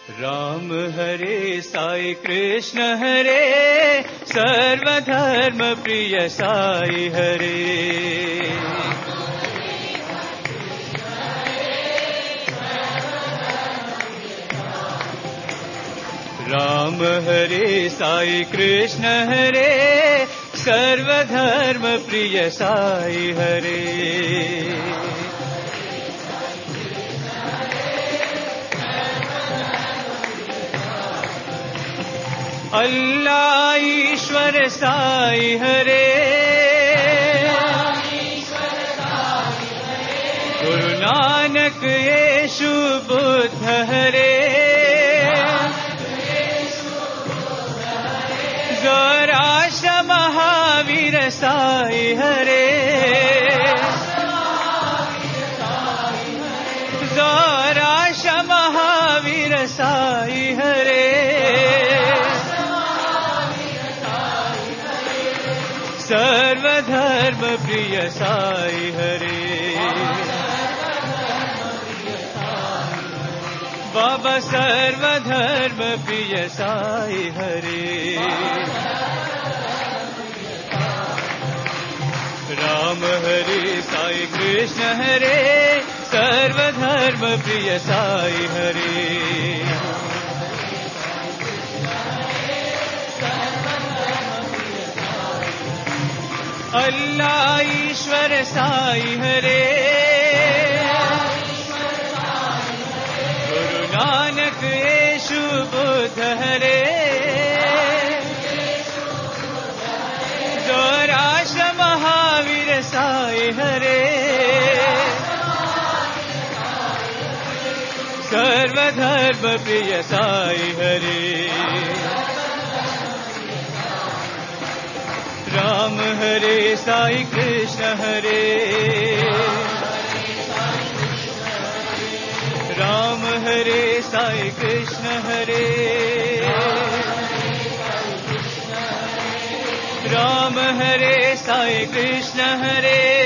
राम हरे साई कृष्ण हरे, सर्वधर्म प्रिय साई हरे। राम हरे साई कृष्ण हरे, सर्वधर्म प्रिय साई हरे। अल्लाह ईश्वर साई हरे, गुरु नानक येशु बुद्ध हरे, गौराश महावीर साई हरे, गौराश महावीर साई हरे। सर्वधर्म प्रिय साई हरे, बाबा सर्वधर्म प्रिय साई हरे। राम हरे साई कृष्ण हरे, सर्वधर्म प्रिय साई हरे। अल्लाह ईश्वर साई हरे, गुरु नानक येशु बुद्ध हरे, गौराश महावीर साई हरे, सर्वधर्म प्रिय साई हरे। राम हरे साई कृष्ण हरे, राम हरे साई कृष्ण हरे, राम हरे साई कृष्ण हरे,